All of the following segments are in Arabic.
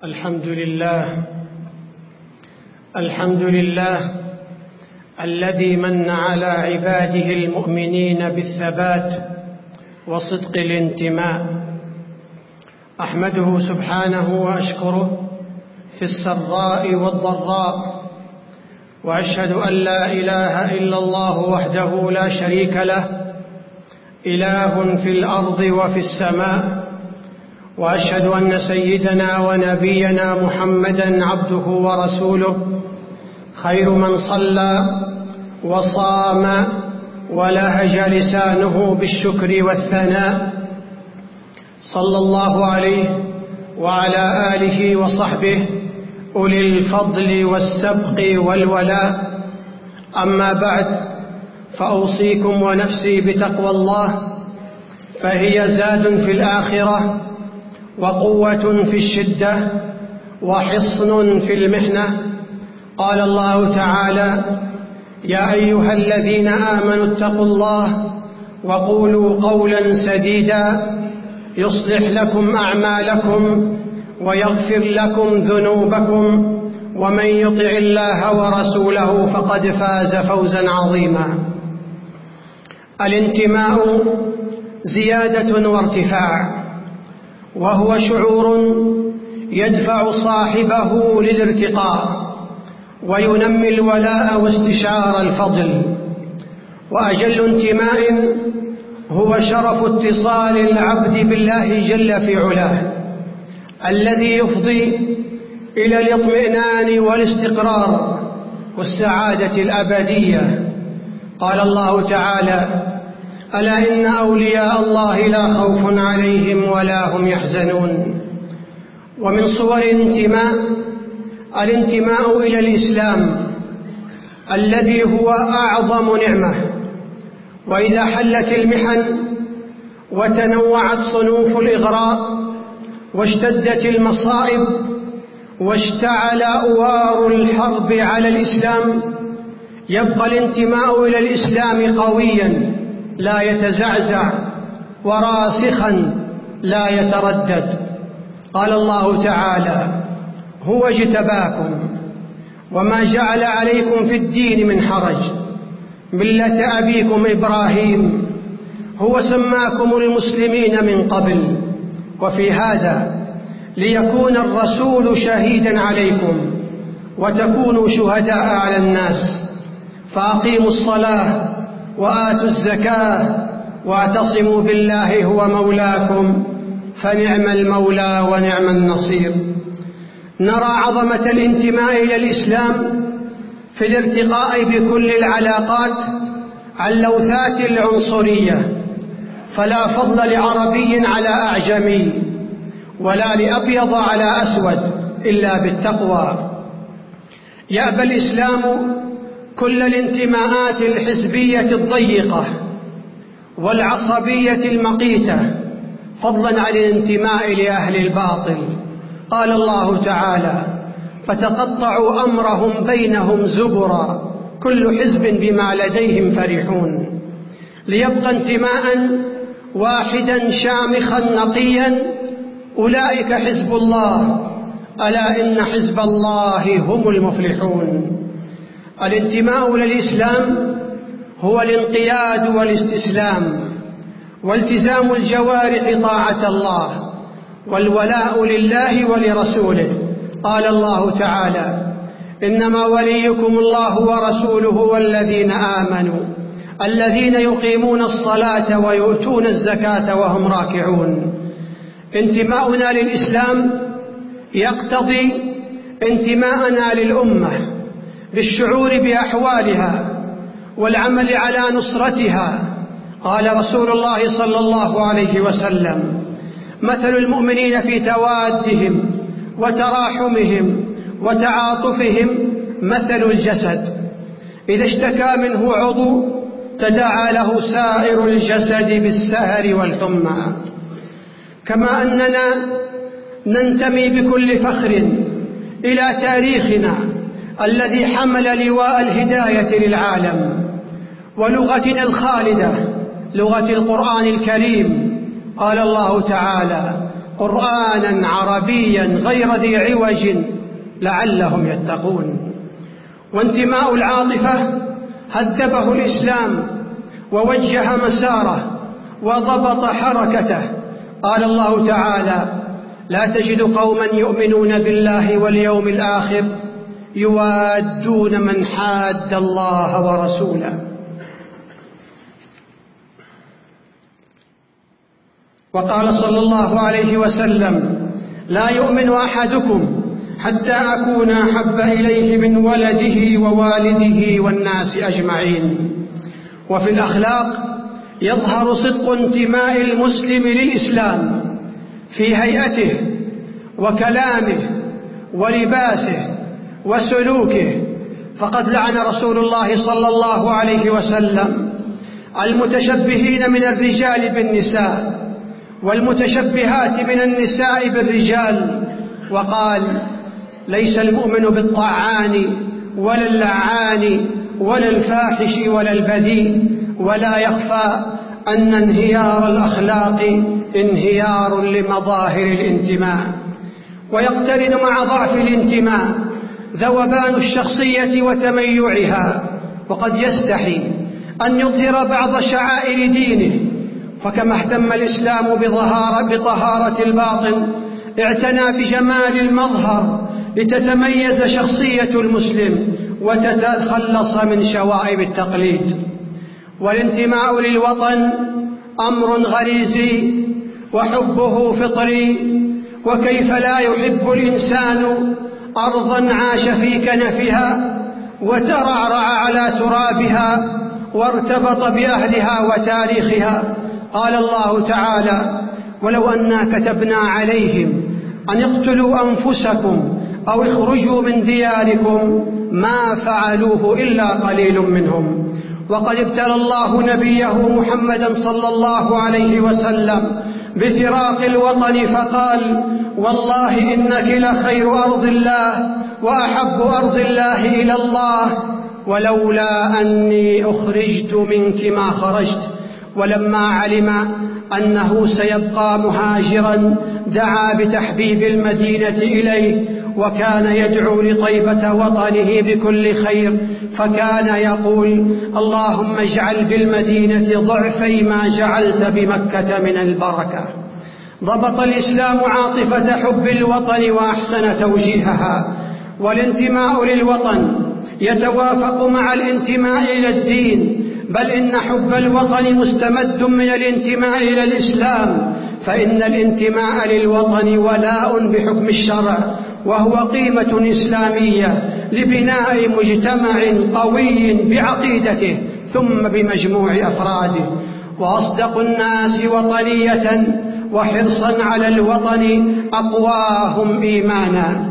الحمد لله الذي من على عباده المؤمنين بالثبات وصدق الانتماء. أحمده سبحانه وأشكره في السراء والضراء، وأشهد أن لا إله إلا الله وحده لا شريك له، إله في الأرض وفي السماء. وأشهد أن سيدنا ونبينا محمدًا عبده ورسوله، خير من صلى وصام ولهج لسانه بالشكر والثناء، صلى الله عليه وعلى آله وصحبه أولي الفضل والسبق والولاء. أما بعد، فأوصيكم ونفسي بتقوى الله، فهي زاد في الآخرة وقوة في الشدة وحصن في المحنة. قال الله تعالى: يا أيها الذين آمنوا اتقوا الله وقولوا قولا سديدا يصلح لكم أعمالكم ويغفر لكم ذنوبكم، ومن يطع الله ورسوله فقد فاز فوزا عظيما. الانتماء زيادة وارتفاع، وهو شعور يدفع صاحبه للارتقاء وينمي الولاء واستشعار الفضل. وأجل انتماء هو شرف اتصال العبد بالله جل في علاه، الذي يفضي إلى الاطمئنان والاستقرار والسعادة الأبدية. قال الله تعالى: ألا إن أولياء الله لا خوف عليهم ولا هم يحزنون. ومن صور الانتماء إلى الإسلام، الذي هو أعظم نعمة. وإذا حلت المحن وتنوعت صنوف الإغراء واشتدت المصائب واشتعل أوار الحرب على الإسلام، يبقى الانتماء إلى الإسلام قوياً لا يتزعزع وراسخاً لا يتردد. قال الله تعالى: هو اجتباكم وما جعل عليكم في الدين من حرج، ملة أبيكم إبراهيم، هو سماكم المسلمين من قبل وفي هذا ليكون الرسول شهيداً عليكم وتكونوا شهداء على الناس. فأقيموا الصلاة وآتوا الزكاة واعتصموا بالله هو مولاكم، فنعم المولى ونعم النصير. نرى عظمة الانتماء إلى الإسلام في الارتقاء بكل العلاقات عن لوثات العنصرية، فلا فضل لعربي على أعجمي ولا لأبيض على أسود إلا بالتقوى. يأبى الإسلام كل الانتماءات الحزبية الضيقة والعصبية المقيتة، فضلا عن الانتماء لأهل الباطل. قال الله تعالى: فتقطعوا أمرهم بينهم زبرا كل حزب بما لديهم فرحون. ليبقى انتماء واحدا شامخا نقيا، أولئك حزب الله، ألا إن حزب الله هم المفلحون. الانتماء للإسلام هو الانقياد والاستسلام والتزام الجوارح طاعة الله والولاء لله ولرسوله. قال الله تعالى: إنما وليكم الله ورسوله والذين آمنوا الذين يقيمون الصلاة ويؤتون الزكاة وهم راكعون. انتماؤنا للإسلام يقتضي انتماءنا للأمة بالشعور بأحوالها والعمل على نصرتها. قال رسول الله صلى الله عليه وسلم: مثل المؤمنين في توادهم وتراحمهم وتعاطفهم مثل الجسد، إذا اشتكى منه عضو تداعى له سائر الجسد بالسهر والحمى. كما أننا ننتمي بكل فخر إلى تاريخنا الذي حمل لواء الهداية للعالم، ولغتنا الخالدة لغة القرآن الكريم. قال الله تعالى: قرآنا عربيا غير ذي عوج لعلهم يتقون. وانتماء العاطفة هذبه الإسلام ووجه مساره وضبط حركته. قال الله تعالى: لا تجد قوما يؤمنون بالله واليوم الآخر يوادون من حاد الله ورسوله. وقال صلى الله عليه وسلم: لا يؤمن أحدكم حتى أكون أحب إليه من ولده ووالده والناس أجمعين. وفي الأخلاق يظهر صدق انتماء المسلم للإسلام في هيئته وكلامه ولباسه وسلوكه، فقد لعن رسول الله صلى الله عليه وسلم المتشبهين من الرجال بالنساء والمتشبهات من النساء بالرجال، وقال: ليس المؤمن بالطعان ولا اللعان ولا الفاحش ولا البذيء. ولا يخفى أن انهيار الأخلاق انهيار لمظاهر الانتماء، ويقترن مع ضعف الانتماء ذوبان الشخصية وتميعها، وقد يستحي أن يظهر بعض شعائر دينه. فكما اهتم الإسلام بطهارة الباطن اعتنى بجمال المظهر لتتميز شخصية المسلم وتتخلص من شوائب التقليد. والانتماء للوطن أمر غريزي وحبه فطري، وكيف لا يحب الإنسان أرضا عاش في كنفها وترعرع على ترابها وارتبط بأهلها وتاريخها. قال الله تعالى: ولو أنا كتبنا عليهم أن اقتلوا أنفسكم أو اخرجوا من دياركم ما فعلوه إلا قليل منهم. وقد ابتلى الله نبيه محمدا صلى الله عليه وسلم بفراق الوطن فقال: والله إنك لخير أرض الله وأحب أرض الله إلى الله، ولولا أني أخرجت منك ما خرجت. ولما علم أنه سيبقى مهاجرا دعا بتحبيب المدينة إليه، وكان يدعو لطيبة وطنه بكل خير، فكان يقول: اللهم اجعل بالمدينة ضعفي ما جعلت بمكة من البركة. ضبط الإسلام عاطفة حب الوطن وأحسن توجيهها. والانتماء للوطن يتوافق مع الانتماء إلى الدين، بل إن حب الوطن مستمد من الانتماء إلى الإسلام، فإن الانتماء للوطن ولاء بحكم الشرع، وهو قيمة إسلامية لبناء مجتمع قوي بعقيدته ثم بمجموع أفراده. وأصدق الناس وطنية وحرصا على الوطن أقواهم إيمانا.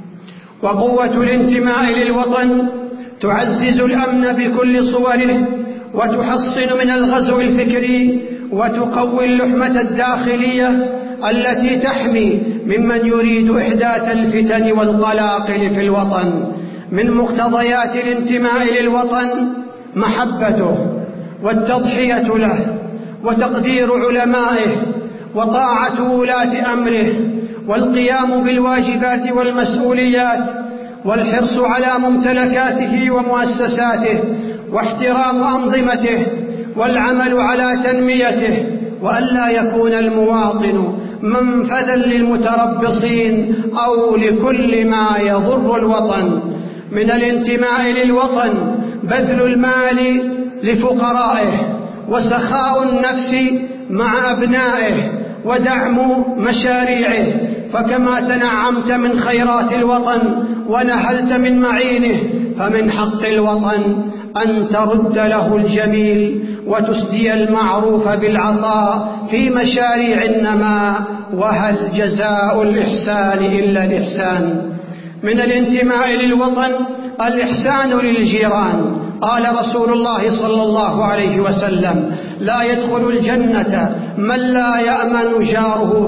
وقوة الانتماء للوطن تعزز الأمن بكل صوره، وتحصن من الغزو الفكري، وتقوي اللحمة الداخلية التي تحمي ممن يريد إحداث الفتن والقلاقل في الوطن. من مقتضيات الانتماء للوطن محبته والتضحية له، وتقدير علمائه، وطاعة ولاة أمره، والقيام بالواجبات والمسؤوليات، والحرص على ممتلكاته ومؤسساته، واحترام أنظمته، والعمل على تنميته، وألا يكون المواطن منفذا للمتربصين أو لكل ما يضر الوطن. من الانتماء للوطن بذل المال لفقرائه، وسخاء النفس مع أبنائه، ودعم مشاريعه. فكما تنعمت من خيرات الوطن ونهلت من معينه، فمن حق الوطن أن ترد له الجميل وتسدي المعروف بالعطاء في مشاريع النماء، وهل جزاء الإحسان إلا الإحسان. من الانتماء للوطن الإحسان للجيران. قال رسول الله صلى الله عليه وسلم: لا يدخل الجنة من لا يأمن جاره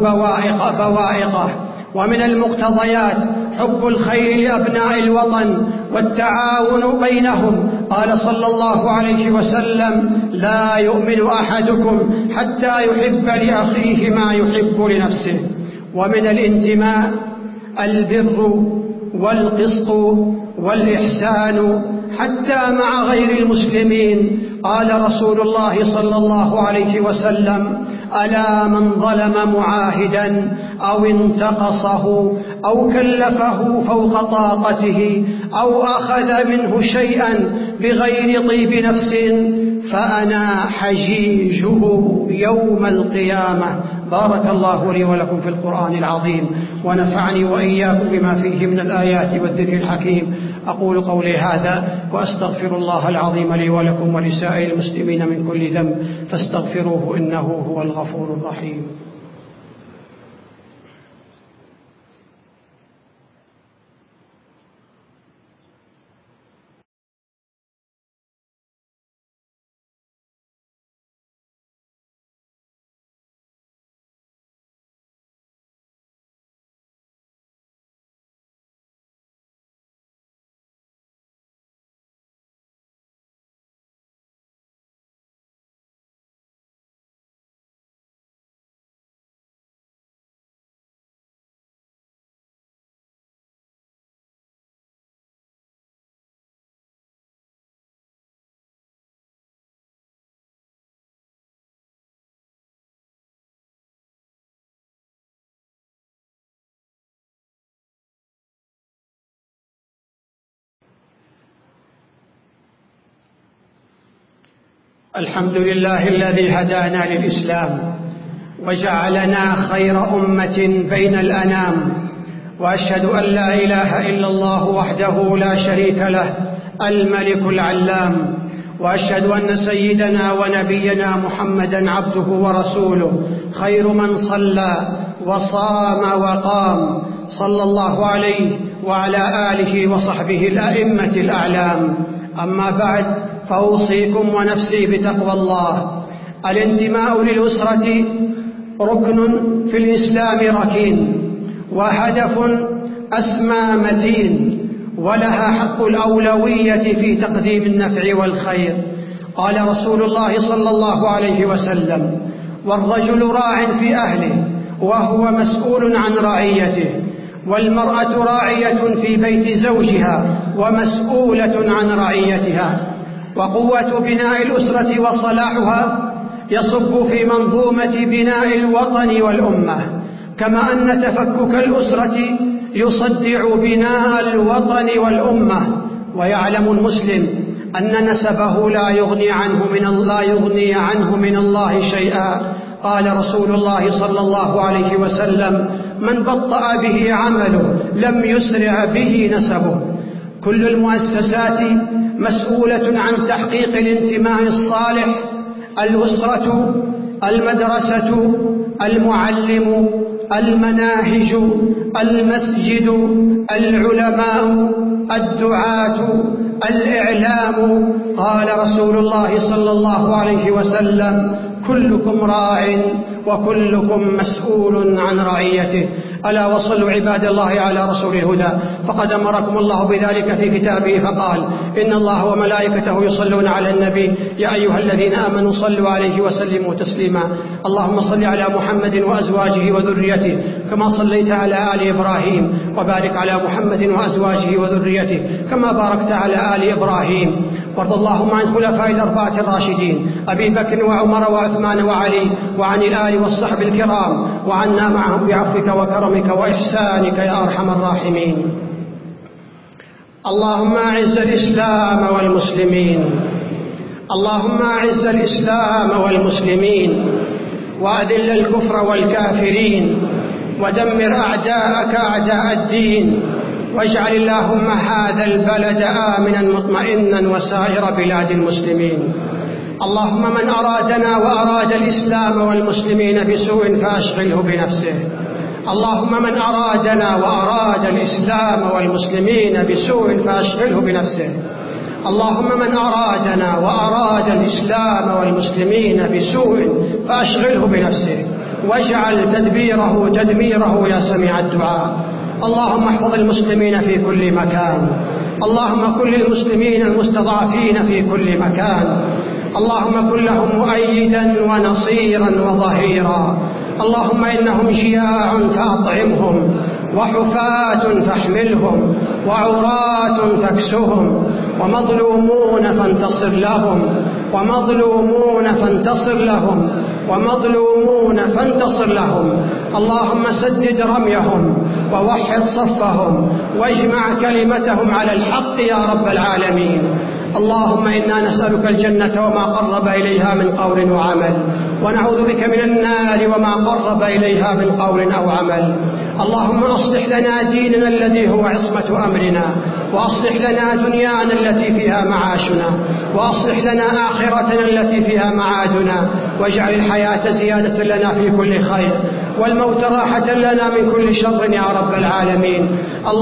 بوائقه. ومن المقتضيات حب الخير لأبناء الوطن والتعاون بينهم. قال صلى الله عليه وسلم: لا يؤمن أحدكم حتى يحب لأخيه ما يحب لنفسه. ومن الانتماء البر والقسط والإحسان حتى مع غير المسلمين. قال رسول الله صلى الله عليه وسلم: ألا من ظلم معاهدا أو انتقصه أو كلفه فوق طاقته أو أخذ منه شيئا بغير طيب نفس فأنا حجيجه يوم القيامة. بارك الله لي ولكم في القرآن العظيم، ونفعني وإياكم بما فيه من الآيات والذكر الحكيم. أقول قولي هذا وأستغفر الله العظيم لي ولكم ولسائر المسلمين من كل ذنب، فاستغفروه إنه هو الغفور الرحيم. الحمد لله الذي هدانا للإسلام وجعلنا خير أمة بين الأنام، وأشهد أن لا إله إلا الله وحده لا شريك له الملك العلام، وأشهد أن سيدنا ونبينا محمدا عبده ورسوله خير من صلى وصام وقام، صلى الله عليه وعلى آله وصحبه الأئمة الأعلام. أما بعد، فأوصيكم ونفسي بتقوى الله. الانتماء للأسرة ركن في الإسلام ركين، وهدف أسمى متين، ولها حق الأولوية في تقديم النفع والخير. قال رسول الله صلى الله عليه وسلم: والرجل راع في أهله وهو مسؤول عن رعيته، والمرأة راعية في بيت زوجها ومسؤولة عن رعيتها. وقوة بناء الأسرة وصلاحها يصب في منظومة بناء الوطن والأمة، كما أن تفكك الأسرة يصدع بناء الوطن والأمة. ويعلم المسلم أن نسبه لا يغني عنه من الله شيئا. قال رسول الله صلى الله عليه وسلم: من بطأ به عمله لم يسرع به نسبه. كل المؤسسات مسؤولة عن تحقيق الانتماء الصالح: الأسرة، المدرسة، المعلم، المناهج، المسجد، العلماء، الدعاة، الإعلام. قال رسول الله صلى الله عليه وسلم: كلكم راع وكلكم مسؤول عن رعيته. ألا وصلوا عباد الله على رسول الهدى، فقد أمركم الله بذلك في كتابه فقال: إن الله وملائكته يصلون على النبي يا أيها الذين آمنوا صلوا عليه وسلموا تسليما. اللهم صل على محمد وأزواجه وذريته كما صليت على آل إبراهيم، وبارك على محمد وأزواجه وذريته كما باركت على آل إبراهيم. وارض اللهم عن خلفاء الأربعة الراشدين أبي بكر وعمر وعثمان وعلي، وعن الآل والصحب الكرام، وعنا معهم بعفوك وكرمك وإحسانك يا أرحم الراحمين. اللهم أعز الإسلام والمسلمين، اللهم أعز الإسلام والمسلمين، وأذل الكفر والكافرين، ودمر أعداءك أعداء الدين، واجعل اللهم هذا البلد آمنا مطمئنا وسائر بلاد المسلمين. اللهم من أرادنا وأراد الإسلام والمسلمين بسوء فأشغله بنفسه. اللهم من أرادنا وأراد الإسلام والمسلمين بسوء فأشغله بنفسه. اللهم من أرادنا وأراد الإسلام والمسلمين بسوء فأشغله بنفسه، واجعل تدميره يا سميع الدعاء. اللهم احفظ المسلمين في كل مكان، اللهم كن للمسلمين المستضعفين في كل مكان، اللهم كن لهم مؤيدا ونصيرا وظهيرا. اللهم إنهم جياع فأطعمهم، وحفاة فاحملهم، وعراة فاكسهم، ومظلومون فانتصر لهم، ومظلومون فانتصر لهم، ومظلومون فانتصر لهم. اللهم سدد رميهم ووحد صفهم واجمع كلمتهم على الحق يا رب العالمين. اللهم إنا نسألك الجنة وما قرب إليها من قول وعمل، ونعوذ بك من النار وما قرب إليها من قول أو عمل. اللهم أصلح لنا ديننا الذي هو عصمة أمرنا، وأصلح لنا دنيانا التي فيها معاشنا، وأصلح لنا آخرتنا التي فيها معادنا، واجعل الحياة زيادة لنا في كل خير، والموت راحة لنا من كل شر يا رب العالمين.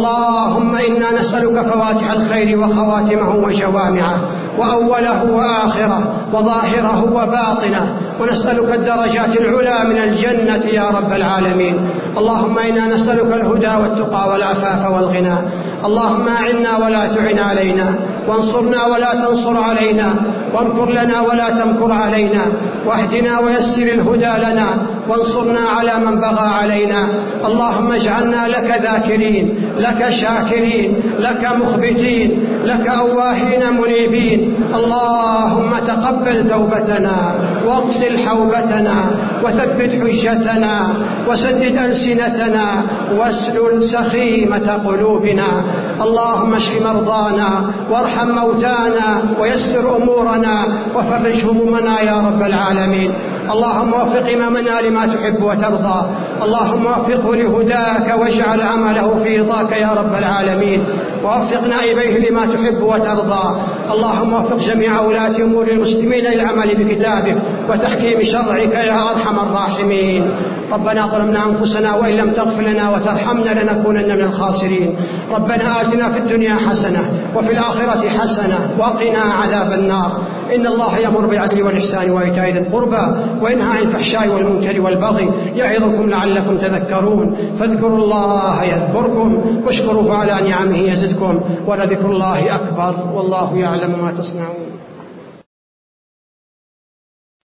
اللهم إنا نسألك فواتح الخير وخواتمه وجوامعه، وأوله وآخره، وظاهره وباطنه، ونسألك الدرجات العلى من الجنة يا رب العالمين. اللهم إنا نسألك الهدى والتقى والعفاف والغنى. اللهم أعنا ولا تعن علينا، وانصرنا ولا تنصر علينا، وامكر لنا ولا تمكر علينا، واهدنا ويسر الهدى لنا، وانصرنا على من بغى علينا. اللهم اجعلنا لك ذاكرين، لك شاكرين، لك مخبتين، لك أواهين منيبين. اللهم تقبل توبتنا، واغسل حوبتنا، وثبت حجتنا، وسدد ألسنتنا، واسلل سخيمة قلوبنا. اللهم اشف مرضانا، وارحم موتانا، ويسر أمورنا، وفرج همومنا يا رب العالمين. اللهم وفق إمامنا لما تحب وترضى. اللهم وفقه لهداك، واجعل عمله في رضاك يا رب العالمين. ووفق نائبيه لما تحب وترضى. اللهم وفق جميع ولاة أمور المسلمين للعمل بكتابك وتحكيم شرعك يا أرحم الراحمين. ربنا ظلمنا أنفسنا وإن لم تغفر لنا وترحمنا لنكونن من الخاسرين. ربنا آتنا في الدنيا حسنة وفي الآخرة حسنة وقنا عذاب النار. إن الله يأمر بالعدل والإحسان وإيتاء ذي القربى وينهى عن الفحشاء والمنكر والبغي يعظكم لعلكم تذكرون. فاذكروا الله يذكركم واشكروه على نعمه يزدكم ولذكر الله أكبر والله يعلم ما تصنعون.